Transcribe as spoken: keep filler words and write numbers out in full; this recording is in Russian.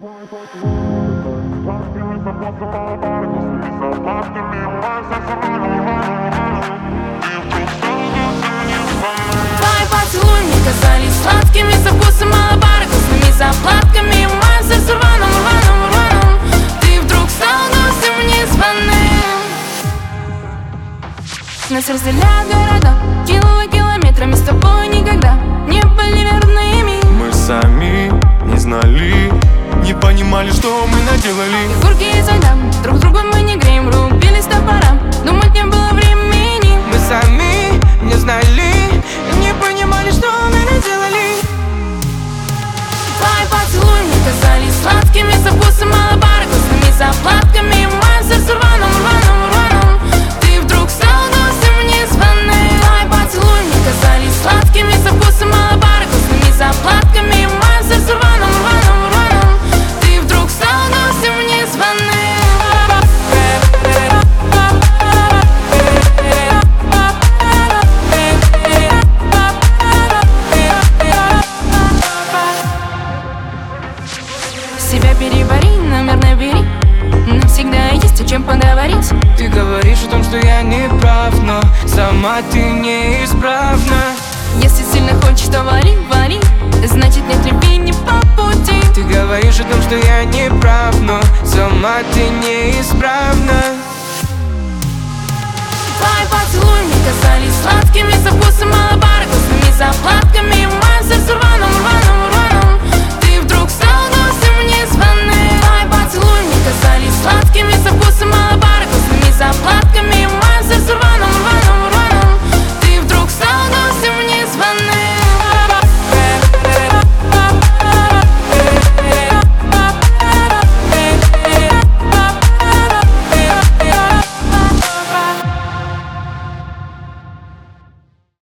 Твои поцелуи мне казались сладкими, со вкусом малобара, вкусными заплатками. В моем сердце рваном, рваном, рваном ты вдруг стал гостем незваным. Нас разделяют города, кило километрами, с тобой никогда не были верными. Мы сами не знали, не понимали, что мы наделали. Фигурки изо льда, друг друга мы не греем, рубились топором, думать не было времени. Мы сами не знали, не понимали, что мы наделали. Твои поцелуи мне казались сладкими, со вкусом малобара, вкусными заплатками. В моем сердце рваном, рваном, рваном ты вдруг стал гостем незваным. Твои поцелуи мне казались сладкими, со вкусом малобара, вкусными заплатками. В моем сердце рваном, рваном, рваном ты вдруг стал гостем незваным. Себя перебори, номер набери, навсегда есть о чем поговорить. Ты говоришь о том, что я не прав, но сама ты неисправна. Если сильно хочешь, то вали, вали, значит нет любви не по пути. Ты говоришь о том, что я не прав, но сама ты неисправна. Твои поцелуи мне казались сладкими, со вкусом малобара, вкусными заплатками.